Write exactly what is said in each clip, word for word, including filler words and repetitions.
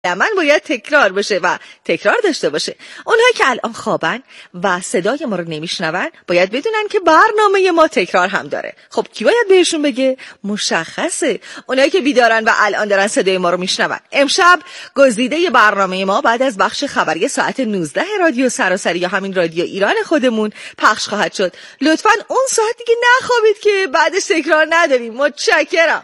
من باید تکرار بشه و تکرار داشته باشه. اونهایی که الان خوابن و صدای ما رو نمیشنون باید بدونن که برنامه ما تکرار هم داره. خب کی باید بهشون بگه؟ مشخصه اونهایی که بیدارن و الان دارن صدای ما رو میشنون. امشب گزیده برنامه ما بعد از بخش خبری ساعت نوزده رادیو سراسری یا همین رادیو ایران خودمون پخش خواهد شد. لطفاً اون ساعت دیگه نخوابید که بعدش تکرار نداریم. متشکرم.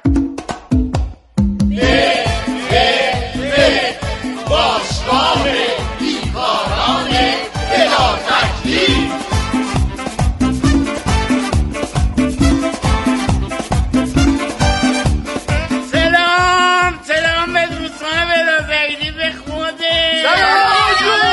باشگاه بیکاران بلا تکلیف. سلام سلام به دوستان بلا تکلیف خوده. سلام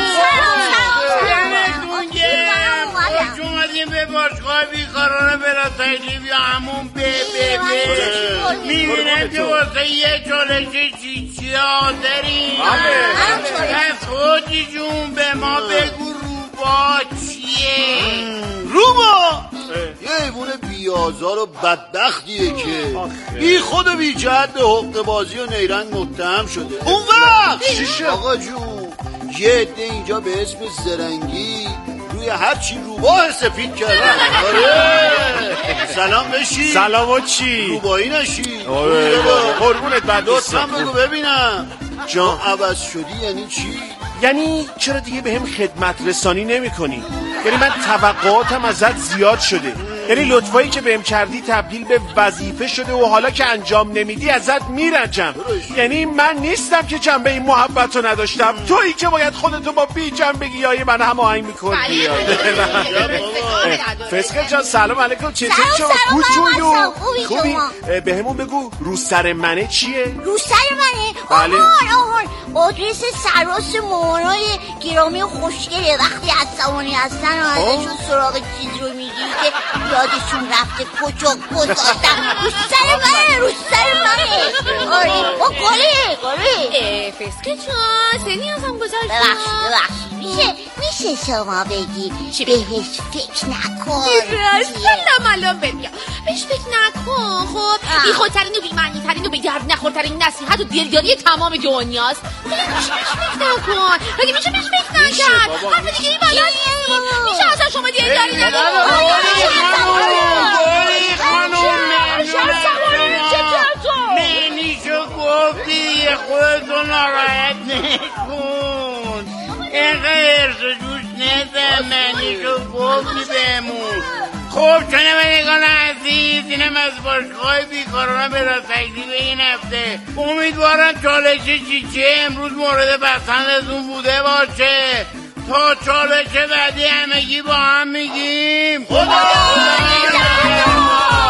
خوش اومدیم به باشگاه بیکاران بلا تکلیف یا همون به به به. میبینم که واسه یه چالش چیچی ها داریم. پس خودی جون به ما بگو روبا چیه؟ روبا یه حیوان بیازار و بدبختیه که بی خود و بی جهت به حقه بازی و نیرنگ متهم شده. اون وقت آقا جون یه عده اینجا به اسم زرنگی روی هر چی روباه سفید کردن. آره سلام بشی. سلام و چی؟ روبایی نشی. قربونت بعد لطفا بگو ببینم جان عوض شدی یعنی چی؟ یعنی چرا دیگه به هم خدمت رسانی نمی کنی؟ یعنی من توقعاتم ازت زیاد شده. یعنی لطفایی که بهم کردی تبدیل به وظیفه شده و حالا که انجام نمیدی ازت میرنجم. یعنی من نیستم که جنبه این محبت رو نداشتم، تویی که باید خودتو با بی جنبگی های من هماهنگ میکنی. فسخه جان سلام علیکم. چطوری شما؟ کوچولو خوبی؟ به همون بگو رو سر منه چیه؟ رو سر منه؟ بله. آهان آهان آدرس سراس مامانای گرامی خوشگله. وقتی عصبانی هستن و ازشون سراغ چیز رو میگیری که یادشون رفته کجا گذاشتن. رو سر منه رو سر منه. آره با گله گله. فسکه چون سنی ازم گذاشت. ببخشید ببخشید میشه میشه شما بگی بهش فکر نکن. سلام الان ببیا بهش فکر نکن. خب بی خودترین و بی معنی ترین و به گرد نخورترین نصیحت و دلداری تمام دنیاست. بگی میشه بهش فکر نکن. بگی میشه بهش فکر نکن. حرف دیگه این بالا نیست. میشه اصلا شما دلداری نداری. گوری خانوم معنیشو گفتی خودتو ناراحت نکن. اینقدر ارز و جوش نزم. معنیشو گفتی بهمون. خب شنوندگان عزیز اینم از باشگاه بیکاران بلا تکلیف این هفته. امیدوارم چالش چیچه امروز مورد پسندتون بوده باشه. تا چالش بعدی همگی با هم میگیم خدا نگهدار.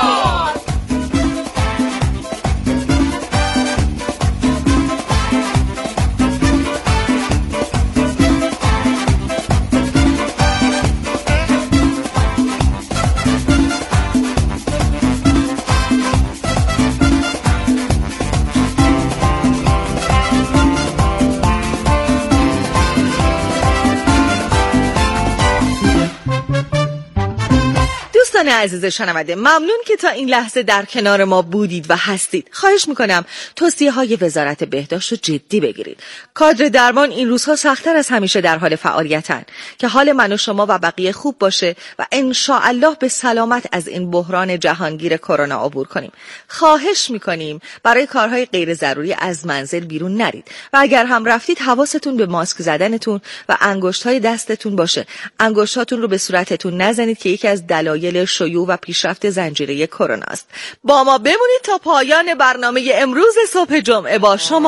دوستان عزیز شنونده، ممنون که تا این لحظه در کنار ما بودید و هستید. خواهش میکنم توصیه های وزارت بهداشت رو جدی بگیرید. کادر درمان این روزها سخت‌تر از همیشه در حال فعالیتن که حال من و شما و بقیه خوب باشه و ان شاء الله به سلامت از این بحران جهانگیر کرونا عبور کنیم. خواهش میکنیم برای کارهای غیر ضروری از منزل بیرون نرید و اگر هم رفتید حواستون به ماسک زدنتون و انگشت‌های دستتون باشه. انگشتاتون رو به صورتتون نزنید که یکی از دلایل شیوع و پیشرفت زنجیره کرونا است. با ما بمونید تا پایان برنامه امروز صبح جمعه با شما.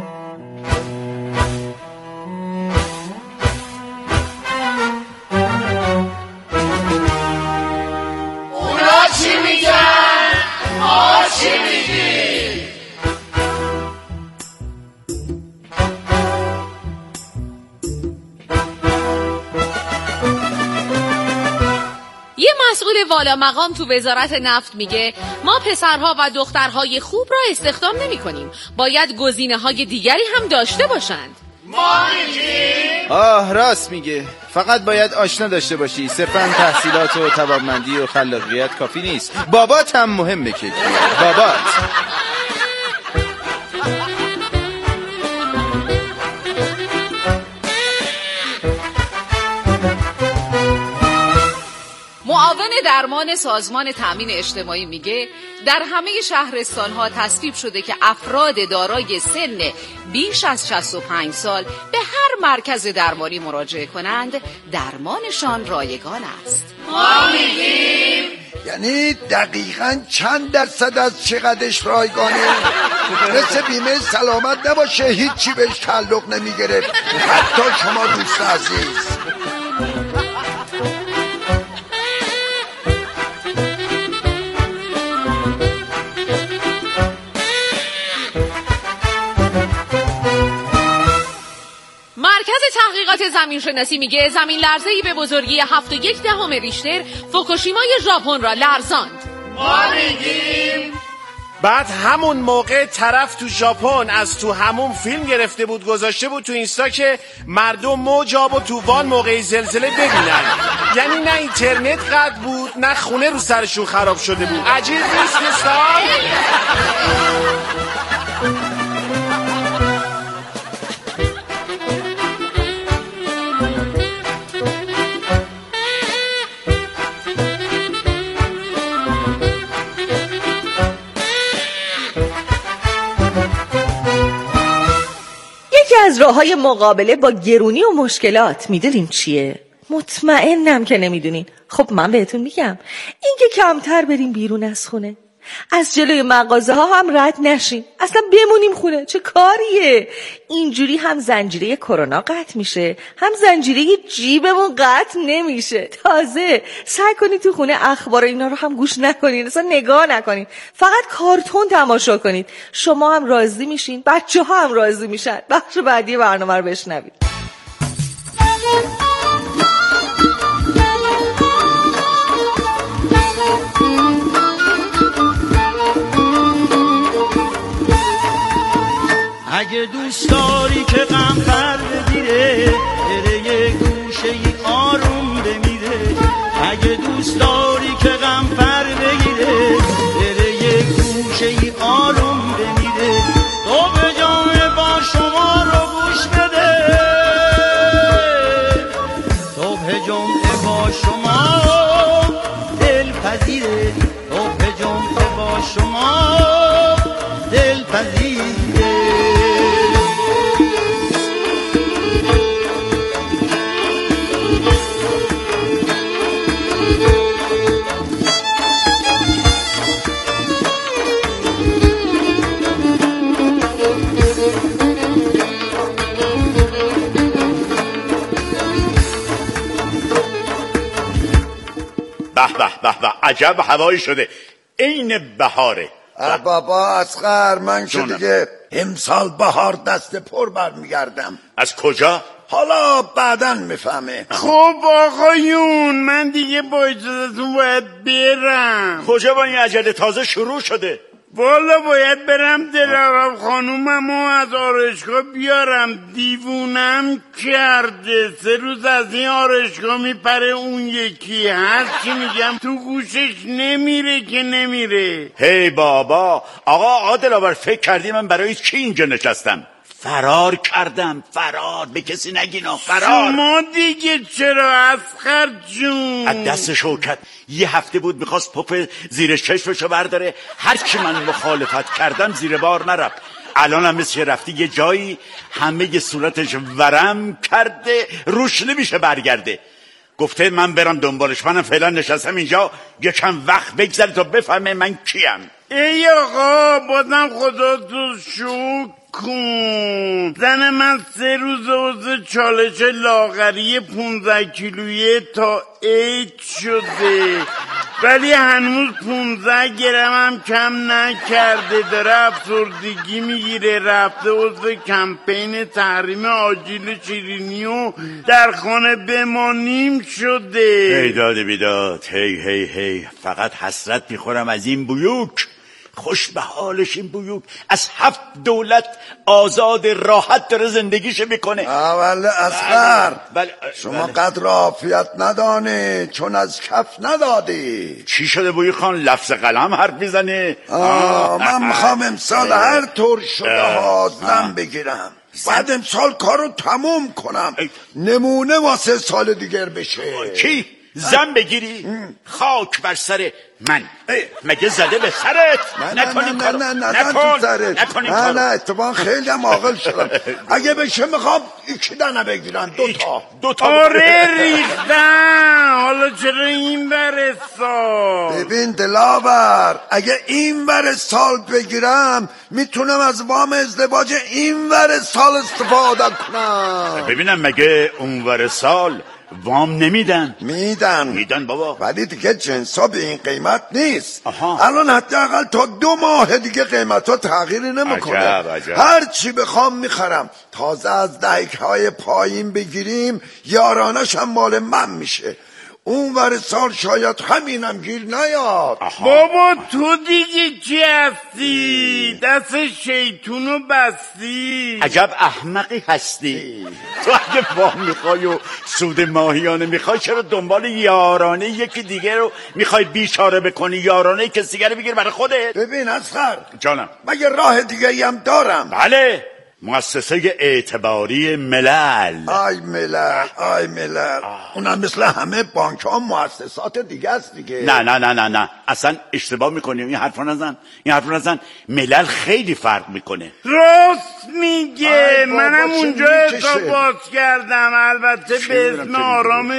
اونا چی میگن؟ ما چی میگی؟ یه مسئول والا مقام تو وزارت نفت میگه ما پسرها و دخترهای خوب را استخدام نمی کنیم. باید گزینه های دیگری هم داشته باشند. ما میگیم آه راست میگه. فقط باید آشنا داشته باشی. صرفاً تحصیلات و توانمندی و خلاقیت کافی نیست. بابات هم مهمه که بابات. سازمان درمان سازمان تامین اجتماعی میگه در همه شهرستان‌ها تصویب شده که افراد دارای سن بیش از شصت و پنج سال به هر مرکز درمانی مراجعه کنند درمانشان رایگان است. ما میگیم یعنی دقیقاً چند درصد از چقدرش رایگانه؟ مثل بیمه سلامت نباشه هیچی بهش تعلق نمیگرفت، حتی شما دوست عزیز. مرکز تحقیقات زمین شناسی میگه زمین لرزه‌ای به بزرگی هفت و یک دهم ریشتر فوکوشیمای ژاپن را لرزاند. ما میگیم بعد همون موقع طرف تو ژاپن از تو همون فیلم گرفته بود گذاشته بود تو اینستا که مردم موج آب و طوفان موقع زلزله ببینن. یعنی نه اینترنت قطع بود نه خونه رو سرشون خراب شده بود. عجیب نیست استاد؟ از راه‌های مقابله با گرونی و مشکلات میدونین چیه؟ مطمئنم که نمیدونین. خب من بهتون میگم، اینکه کمتر بریم بیرون از خونه، از جلوی مغازه ها هم رد نشیم، اصلا بمونیم خونه. چه کاریه؟ اینجوری هم زنجیره کرونا قطع میشه، هم زنجیره جیبمون قطع نمیشه. تازه سعی کنید تو خونه اخبار اینا رو هم گوش نکنید، اصلا نگاه نکنید، فقط کارتون تماشا کنید. شما هم راضی میشین، بچه ها هم راضی میشن. بخش بعدی برنامه رو بشنوید. اگه دوست داری که غم پر بگیره بره یه گوشه ای آروم بمیره. اگه دوست داری که غم پر بگیره بره یه گوشه ای آروم بمیره. تو به جای با شما رو گوش بده، تو به جمعه با شما دل پذیره، تو به جمعه با شما دل پذیره. به به به به، عجب هوایی شده، عین بهاره. بابا اصغر، من که دیگه امسال بهار دست پر برمیگردم. از کجا؟ حالا بعداً میفهمه. خب آقایون، من دیگه با اجازتون باید برم. کجا با این عجله؟ تازه شروع شده. والا باید برم دلارام خانومم و از آرایشگاه بیارم. دیوونم کرده، سه روز از این آرایشگاه میپره اون یکی. هر چی میگم تو گوشش نمیره که نمیره. هی بابا، آقا آقا دلاور، فکر کردی من برای چی اینجا نشستم؟ فرار کردم، فرار. به کسی نگینا، فرار. شما دیگه چرا اصغر جون؟ از دست شوکت یه هفته بود میخواست پف زیر چشمشو برداره، هر کی من مخالفت کردم زیر بار نرفت. الان هم مثل رفتی یه جایی همه یه صورتش ورم کرده، روش نمیشه برگرده. گفته من برم دنبالش، منم فعلا نشستم اینجا یکم وقت بگذره تا بفهمه من کیم. ای آقا، بازم خدا تو شکر کن. زن من سه روز عضو چالش لاغری پونزده کیلویه تا عید شده، ولی هنوز پونزده گرم هم کم نکرده. داره افسردگی میگیره، رفته عضو کمپین تحریم آجیل شیرینی و در خانه بمانیم شده. هی داد بیداد، هی هی هی، فقط حسرت میخورم از این بیوک. خوش به حالش این بیوک، از هفت دولت آزاد راحت داره زندگیشه میکنه. اول اصغر، بله شما قدر عافیت ندانی چون از کف ندادی. چی شده بوی خان؟ لفظ قلم حرف میزنه؟ من میخوام امسال هر طور شده ها زن بگیرم، بعد امسال کارو تموم کنم، نمونه واسه سال دیگر بشه. کی؟ زن بگیری خاک بر سر من. مگه زده به سرت؟ نه نه نه نه نه نه نه نه اتفاقا خیلی هم عاقل شدم. اگه بشه میخوام یکی دانه بگیرم دوتا دوتا. آره ریختن. حالا چرا این بر سال؟ ببین دلاور، اگه این ور سال بگیرم میتونم از وام ازدواج این ور سال استفاده کنم. ببینم مگه اون ور سال وام نمیدن؟ میدن میدن بابا، ولی دیگه جنسا به این قیمت نیست. آها. الان حداقل تا دو ماه دیگه قیمت ها تغییری نمیکنه. عجب عجب. هر چی بخوام میخرم. تازه از دهک های پایین بگیریم یارانش هم مال من میشه. اون ور سال شاید همینم گیر نیاد. بابا تو دیگه چی هستی؟ دست شیطونو بستی. عجب احمقی هستی. تو اگه وام میخوای و سود ماهیانه میخوای چرا دنبال یارانه یکی دیگه رو میخوای بیچاره بکنی؟ یارانه کسی دیگه رو بگیر برای خودت. ببین اصغر جانم، مگه راه دیگه هم دارم؟ بله، مؤسسه اعتباری ملل. آی ملل آی ملل اونم مثل همه بانک ها مؤسسات دیگه است دیگه. نه نه نه نه نه اصلا اشتباه میکنی. این حرفا نزن، این حرفا نزن. ملل خیلی فرق میکنه. راست میگه. منم اونجا حساب باز کردم، البته به اسم آرام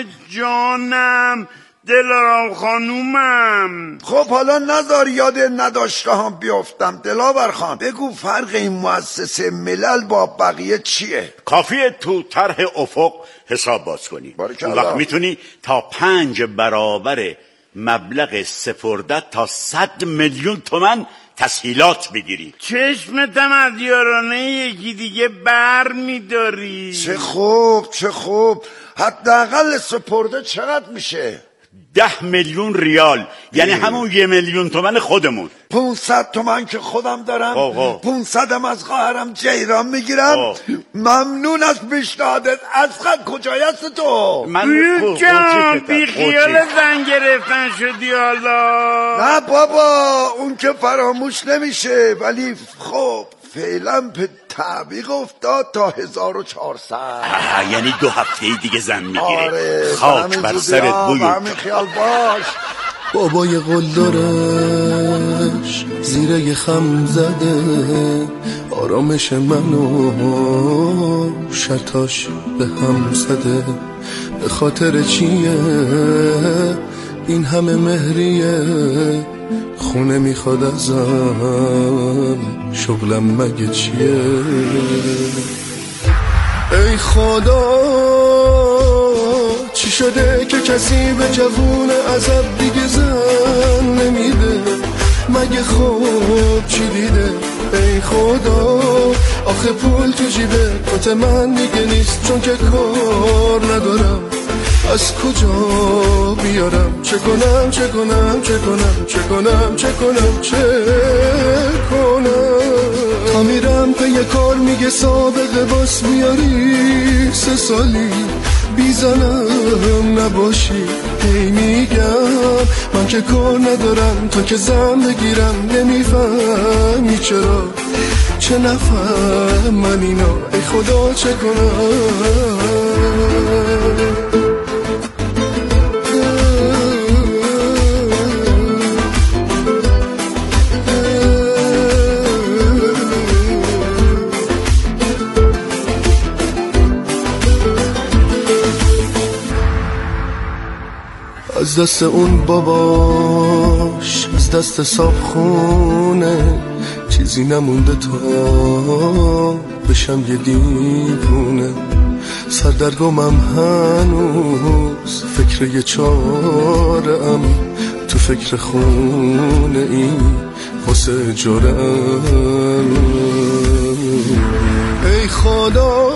جانم، دلارام خانومم. خب حالا نذار یاد نداشته هم بیافتم. دلاور خان بگو فرق این مؤسسه ملل با بقیه چیه؟ کافیه تو طرح افق حساب باز کنی. اون وقت میتونی تا پنج برابر مبلغ سپردت تا صد میلیون تومن تسهیلات بگیری. چشمتم از یارانه یکی دیگه بر میداری. چه خوب چه خوب. حداقل سپرده چقدر میشه؟ ده میلیون ریال، یعنی همون یه میلیون تومن خودمون. پونصد تومن که خودم دارم، پونصدم از خواهرم جیران میگیرم. ممنون از پیشنهادت. اصغر کجای هست تو؟ من بیوکم بی خیال زن گرفتن شدی حالا. نه بابا اون که فراموش نمیشه، ولی خب فعلا به تعویق افتاد تا هزار و چهارصد. یعنی دو هفته دیگه زن میگیره. آره خاک بر سرت بویو. همین خیال باش. بابای قلدرش زیره خم زده، آرامش منو شتاش به هم زده. به خاطر چیه این همه مهریه؟ خونه میخواد ازم، شغلم مگه چیه؟ ای خدا چی شده که کسی به جوون عذب دیگه زن نمیده؟ مگه خوب چی دیده؟ ای خدا آخه پول تو جیبه کت من دیگه نیست، چون که کار ندارم از کجا بیارم؟ چه کنم چه کنم چه کنم چه کنم چه کنم چه کنم؟ تا میرم پی کار میگه سابقه باس میاری، سه سالی بیزنم نباشی. هی میگم من که کار ندارم تا که زن بگیرم، نمیفهمی چرا چه نفهم من اینا؟ ای خدا چه کنم؟ از دست اون باباش، از دست صابخونه، چیزی نمونده تا بشم یه دیوونه. سردرگمم هنوز فکر یه چارم، تو فکر خونه این واسه جرم. ای خدا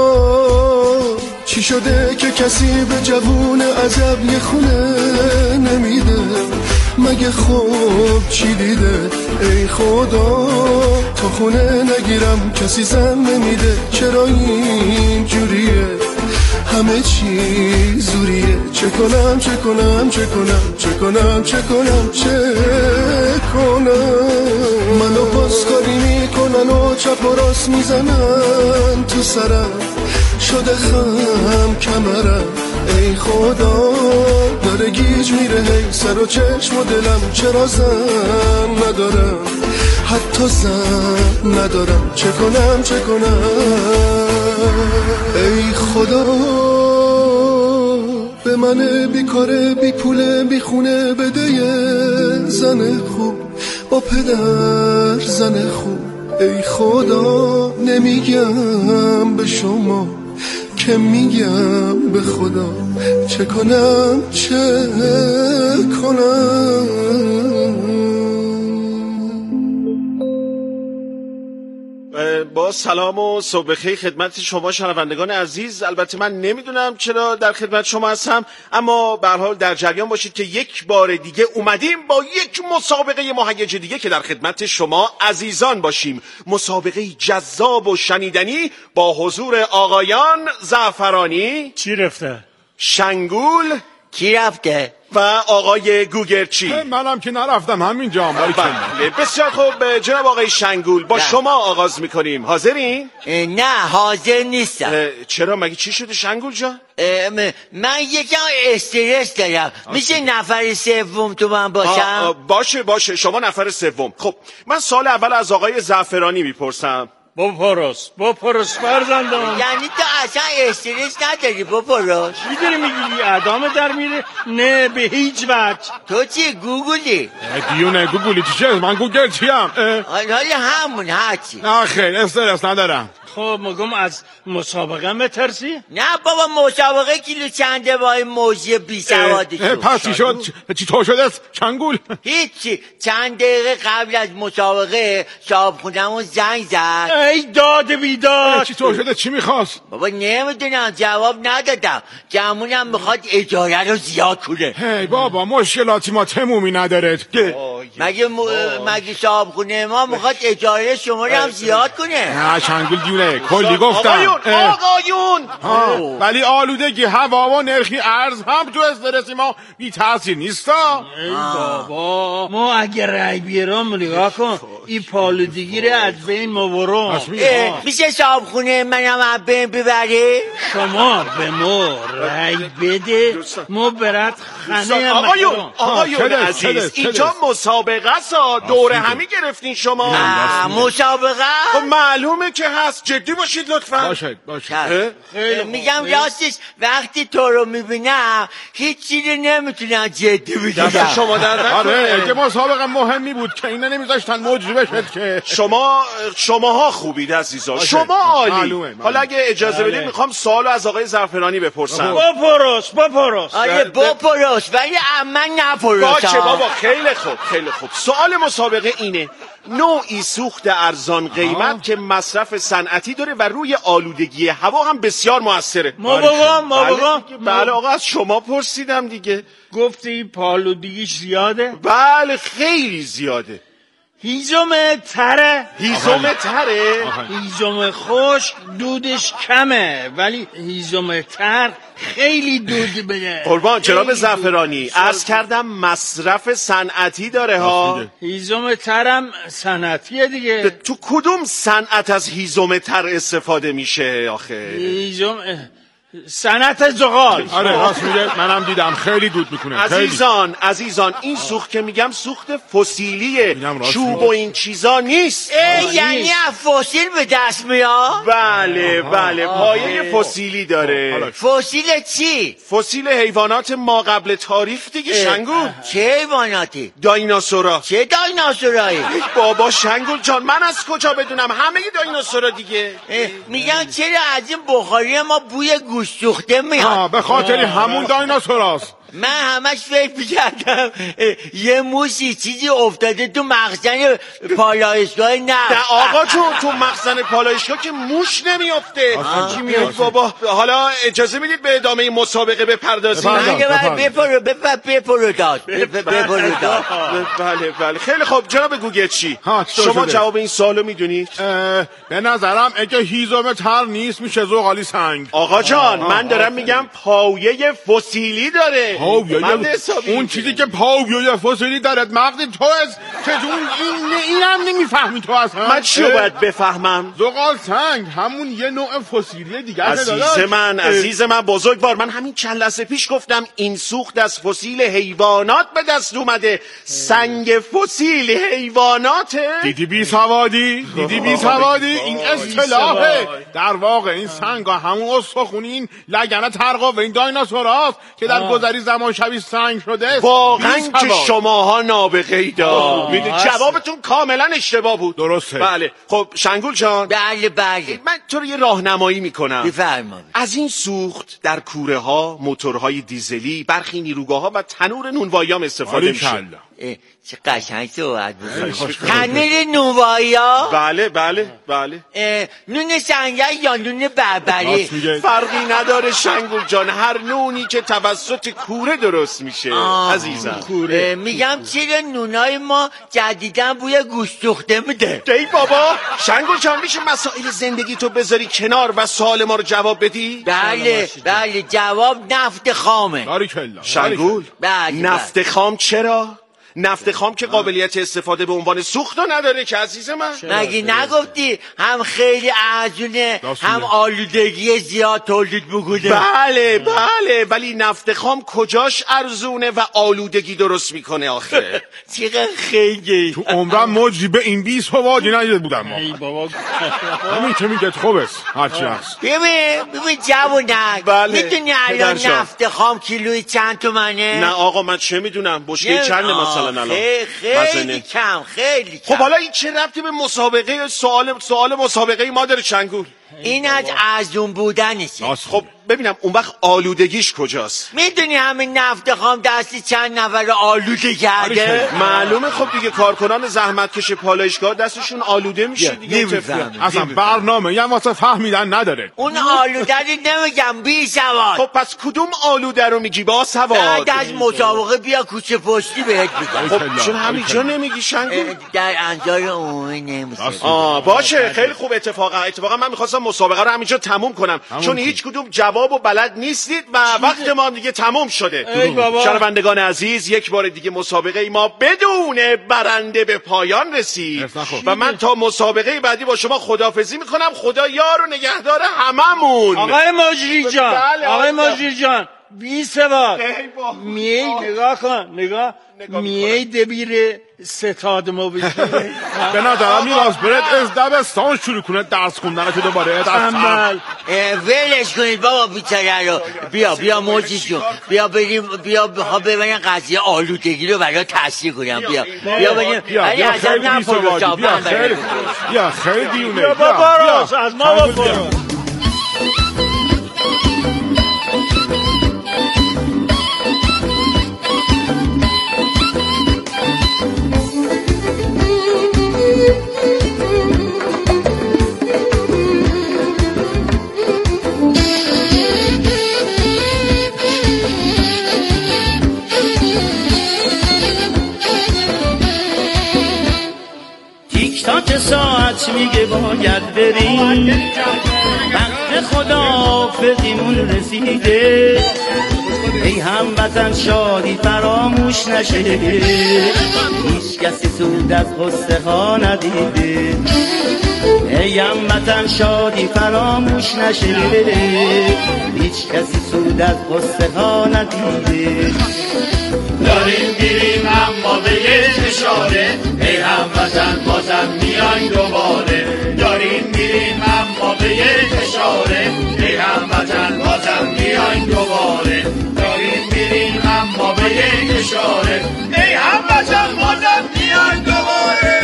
چی شده که کسی به جوون عذب یه خونه نمیده؟ مگه خوب چی دیده؟ ای خدا تا خونه نگیرم کسی زن نمیده. چرا این جوریه؟ همه چی زوریه. چه کنم چه کنم چه کنم چه کنم چه کنم چه کنم؟ منو پاسکاری میکنن و چپ و راست میزنن تو سرم. شده خم کمرم ای خدا داره گیج میره هی سر و چشم و دلم چرا زن ندارم حتی زن ندارم چه کنم چه کنم ای خدا به من بیکاره بی پوله بی خونه بده یه زن خوب با پدر زن خوب ای خدا نمیگم به شما که میگم به خدا چه کنم چه کنم. با سلام و صبح بخیر خدمت شما شنوندگان عزیز. البته من نمیدونم چرا در خدمت شما هستم، اما به هر حال در جریان باشید که یک بار دیگه اومدیم با یک مسابقه مهیج دیگه که در خدمت شما عزیزان باشیم. مسابقه جذاب و شنیدنی با حضور آقایان زعفرانی، چی رفته؟ شنگول، کی رفته؟ و آقای گوگرچی. منم که نرفتم همینجا. بله بسیار خوب جناب آقای شنگول با شما آغاز میکنیم. حاضرین؟ نه حاضر نیستم. چرا مگه چی شده شنگول جان؟ من یکم استرس دارم. میشه نفر سوم تو من باشم؟ باشه باشه شما نفر سوم. خب من سال اول از آقای زعفرانی میپرسم. بپرس بپرس فرزندم. یعنی تو اصلا استرس نداری بپرس؟ چی داری میگی؟ ادامه در میره؟ نه به هیچ وجه. تو چی گوگلی؟ دیونه گوگلی چیه؟ من گوگل چیم؟ حالا همون هرچی. نه خیر استرس ندارم. خب مگم از مسابقه مترسی؟ نه بابا مسابقه کیلو چنده با این موجی بی سوادی شد. پس چی شد؟ چی تو شده شنگول؟ هیچی. چند دقیقه قبل از مسابقه صاحب خونمون زنگ زد. ای داد بیداد. چی تو شده؟ چی میخواست؟ بابا نمیدونم جواب ندادم. جمعونم میخواد اجاره رو زیاد کنه. هی بابا مشکلاتی ما تمومی نداره. مگه م... مگه صاحب خونه ما میخواد اجاره شما رو هم زیاد کنه؟ نه شنگول دیونه کلی گفتم. آقایون آقایون ولی آلودگی هوا و نرخی ارز هم تو استرسی ما بی تاثیر نیستا. ای بابا ما اگه رای بیرام نگاه کن این پالودگی رو از بین مبرم. میشه صاحب خونه منم از بین ببره؟ شما به ما رای بده ما برات خانه آقایون آقایون عزیز اینجا مسابقه است. دوره همی گرفتین شما. مسابقه؟ خب معلومه که هست. جدی باشید لطفا. باشید باشید. میگم راستش وقتی تو رو میبینم هیچ چیزی نمیتونم جدی بگیرم. دست شما در نکنه. آره که مسابقه مهمی بود که اینا نمیذاشتن موجود بشد که. شما شماها خوبید عزیزا. شما عالی. حالا اگه اجازه بدید میخوام سوالو از آقای زعفرانی بپرسم. بپرس بپرس. آره بپرس ولی من نپرسم. باشه بابا خیلی خوب خیلی خوب. سوال مسابقه اینه: نوعی سوخت ارزان قیمت که مصرف صنعتی داره و روی آلودگی هوا هم بسیار موثره. ما بگم ما بگم. بله آقا از شما پرسیدم دیگه. گفتی پالودگیش زیاده؟ بله خیلی زیاده. هیزم تره؟ هیزم تره؟ هیزم خوش دودش کمه ولی هیزم تر خیلی دود بده. قربان جناب زعفرانی عرض کردم مصرف صنعتی داره ها. هیزم ترم صنعتیه دیگه. تو کدوم صنعت از هیزم تر استفاده میشه آخه؟ هیزم صنعت زغال. آره راست میگه منم دیدم خیلی دود میکنه. عزیزان عزیزان این سوخت که میگم سوخت فسیلیه، چوب و این چیزا نیست. یعنی فسیل به دست میاد؟ بله بله پایه فسیلی داره. فسیل چی؟ فسیل حیوانات ما قبل تاریخ دیگه شنگول. چه حیواناتی؟ دایناسورا. چه دایناسورایی؟ بابا شنگول جان من از کجا بدونم؟ همه دایناسورا دیگه. میگم چرا از این بخاری ما بوی گوشت سوخته میاد؟ به خاطر همون دایناسوراست. من همش فکر میکردم یه موشی چیزی افتاده تو مخزن پالایشگاه. نه نه آقا جون تو مخزن پالایشگاه که موش نمیافته. چی میاد بابا؟ حالا اجازه میدید به ادامه مسابقه بپردازیم؟ بپرو بپرو داد بپرو داد. بله بله خیلی خوب جناب گوگرچی شما جواب این سوالو میدونید؟ به نظرم اگه هیزم تر نیست میشه زغالی سنگ. آقا جان من دارم میگم پایه فسیلی داره. پاویای اون چیزی که پاویای فسیلی دارد مغز تو است که اون این اینم نمیفهمی تو اصلا. من چی باید بفهمم؟ زغال سنگ همون یه نوع فسیلی دیگه است. عزیز من عزیز من بزرگوار، من همین چند لحظه پیش گفتم این سوخت از فسیل حیوانات به دست اومده. سنگ فسیل حیواناته. دیدی بی سوادی؟ دیدی بی سوادی؟ این اصطلاحه. در واقع این سنگ ها همون استخونی این لگنه ترقا و این دایناسوراست که در گذری زمان شبیه سنگ شده. واقعا که شماها نابغه اید. جوابتون کاملا اشتباه بود. درسته. بله. خب شنگول جان. بله بله. من تو رو یه راهنمایی میکنم. بفرمایید. از این سوخت در کوره ها، موتورهای دیزلی، برخی نیروگاه ها و تنور نونوایی هم استفاده میشه. چه قشنگ صحبت بود. تنور نونوایی ها؟ بله بله بله. نون سنگل یا نون بربری؟ فرقی نداره شنگول جان، هر نونی که توسط کوره درست میشه عزیزم. کوره. میگم چرا نونای ما جدیدن بوی گوشت سوخته میده؟ ای بابا شنگول جان، میشه مسائل زندگی تو بذاری کنار و سوال ما رو جواب بدی؟ بله بله، جواب نفت خامه. شنگول نفت خام چرا؟ نفت خام که قابلیت استفاده به عنوان سوخت نداره که عزیز من. مگه نگفتی هم خیلی ارزونه هم آلودگی زیاد تولید میکنه؟ بله بله، ولی نفت خام کجاش ارزونه و آلودگی درست میکنه آخه؟ چقدر خیلی تو عمرم موجی به این بیس فوادی ندیده بودم. ای بابا همین که میگه خوبه هرچی هست. ببین ببین جوونک، بله. میدونی الان نفت خام کیلوی چند تومنه؟ نه آقا من چه میدونم، بشکه چنده مثلا؟ خیلی, خیلی کم خیلی کم. خب حالا این چه ربطی به مسابقه سوال سوال مسابقه ما داره شنگول؟ این از ارزون بودنشه. خب ببینم اون وقت آلودگیش کجاست؟ میدونی همین نفت خام دستی چند نفر آلوده کرده؟ معلومه. خب دیگه کارکنان زحمتکش پالایشگاه دستشون آلوده میشه دیگه. اصلا برنامه یه واسه فهمیدن نداره. اون آلوده رو نمیگم، بی سواد. خب پس کدوم آلوده رو میگی با سواد؟ بعد از مسابقه بیا کوچه پشتی بهت میگم. خب چون همینجا نمیگی شنگول؟ در انجار عمومی نمیشه. آه باشه خیلی خوب. اتفاقا اتفاقا من میخواستم مسابقه رو همینجا تموم کنم چون هیچ کدوم جواب و بلد نیستید و وقت ما دیگه تموم شده. شنوندگان عزیز، یک بار دیگه مسابقه ما بدون برنده به پایان رسید و من تا مسابقه بعدی با شما خداحافظی میکنم. خدا یار و نگهدار هممون. آقای مجری جان، آقای مجری جان بی سواد میای نگاه کن، نگاه میای دبیر ستاد ما بگیره. به نظرم میراز برد از دبستان شروع کنه درس خوندن تو دوباره عمل. ولش کنید بابا بیچاره رو. بیا بیا موجی جون، بیا بریم، بیا بخواه ببینیم قضیه آلودگی رو برای تحصیل کنیم. بیا بیا بریم. ولی ازم نپرو جابن بریم. بیا خیلی دیونه. بیا بابا راست از ما بپرو. تاک ساعت میگه باید بریم، وقت خداحافظیمون رسیده. ای هموطن شادی فراموش نشه، هیچ کسی سود از قصه ها ندیده. ای هموطن شادی فراموش نشه، هیچ کسی سود از قصه ها ندیده. داریم میریم اما به یک اشاره، ای هموطن بازم میاین دوباره. داریم میریم اما به یک اشاره، ای هموطن بازم میاین دوباره. داریم میریم اما به یک اشاره، ای هموطن بازم میاین دوباره.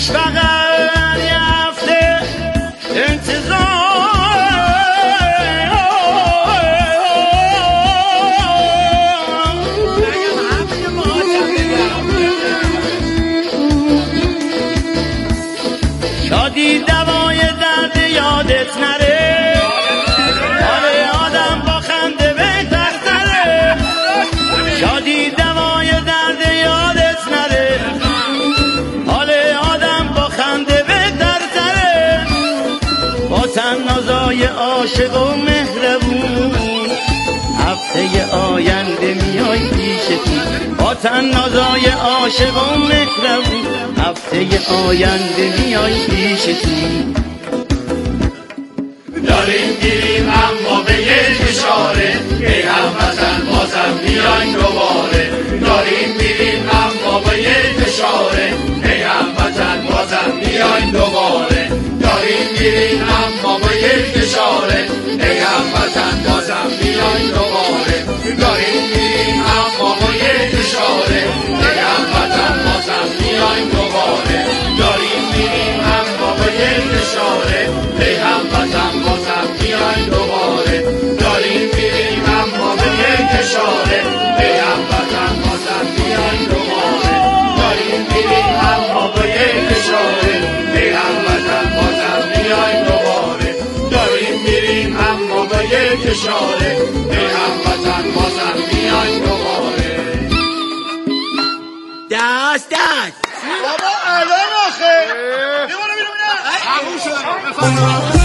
فقط یه هفته انتظار شادی دوای درد یادت نره حال آدم با خنده بهتر تره شادی دوای درد یادت نره حال آدم با خنده بهتر تره با تنازای عاشق و مهربون هفته آینده میای پیشتی با تنازای عاشق و مهربون هفته آینده میای پیشتی داریم گیریم اما به یک اشاره ای هموطن بازم بیاین دوباره داریم میریم اما به یک اشاره ای هموطن بازم بیاین دوباره داریم میریم اما به یک اشاره ای هموطن بازم بیاین دوباره داریم میریم اما به یک اشاره ای هموطن بازم بیاین دوباره داریم میریم اما به یک اشاره ای هموطن بازم بیاین دوباره داریم میریم اما به یک اشاره ای هموطن بازم بیاین دوباره داریم میریم اما به یک اشاره ای هموطن بازم بیاین دوباره داریم میریم اما به یک اشاره ای هموطن بازم بیاین دوباره دست دست بابا الان آخه بیمونه بیرونه تموم شد بفرمایید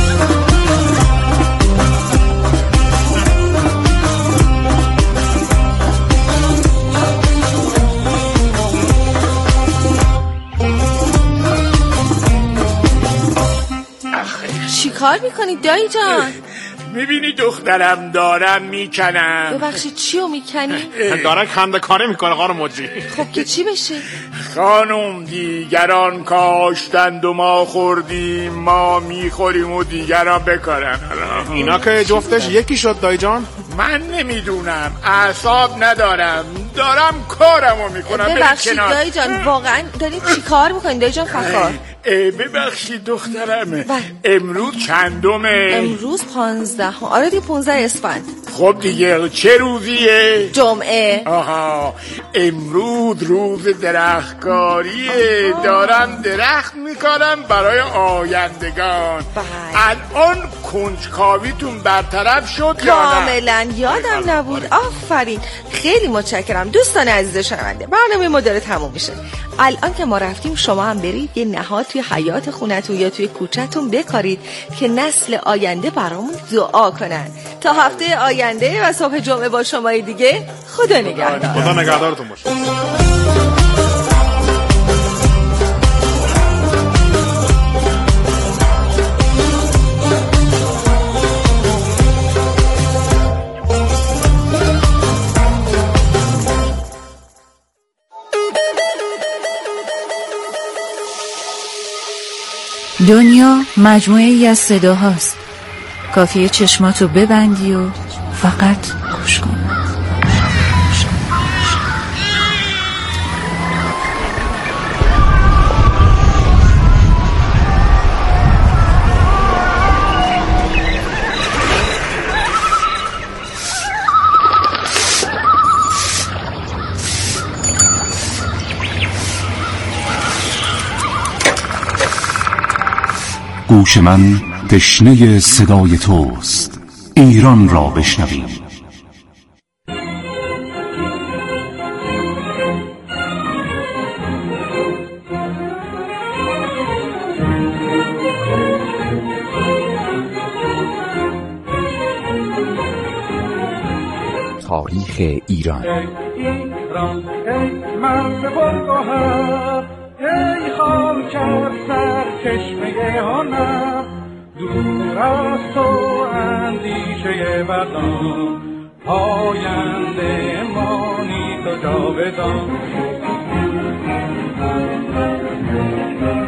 چی کار میکنی دایی جان؟ میبینی دخترم دارم میکنم. ببخشید چیو میکنی؟ داره خنده کاره میکنه خانم مجری. خب که چی بشه؟ خانم دیگران کاشتند و ما خوردیم ما میخوریم و دیگران بکارن. اینا که جفتش یکی شد دایی جان؟ من نمیدونم اعصاب ندارم دارم کارمو میکنم. ببخشید دایی جان واقعا داری چی کار میکنی دایی جان فخار؟ ببخشید دخترم امروز چندمه؟ امروز پانزده. آره دیگه پونزده اسفند. خب دیگه چه روزیه؟ جمعه. آها امروز روز درختکاریه. دارم درخت میکارم برای آیندگان. الان کنجکاویتون برطرف شد یا نه؟ کاملا یادم نبود. آفرین خیلی متشکرم دوستان عزیز شنونده. برنامه ما داره تموم میشه. الان که ما رفتیم شما هم برید یه نهاد توی حیاط خونتون یا توی کوچه‌تون بکارید که نسل آینده برامون دعا کنن. تا هفته آینده و صبح جمعه با شما دیگه خدا نگهدار. خدا نگهدارتون باشه. دنیا مجموعه ای از صداهاست. کافیه چشماتو ببندی و فقط گوش کن. گوش من تشنه صدای توست. ایران را بشنویم. تاریخ ایران. ایران ای مرد بلگاه ای خاکر سر چشمه هنر دور از تو اندیشه بدان پاینده مانی تو جاودان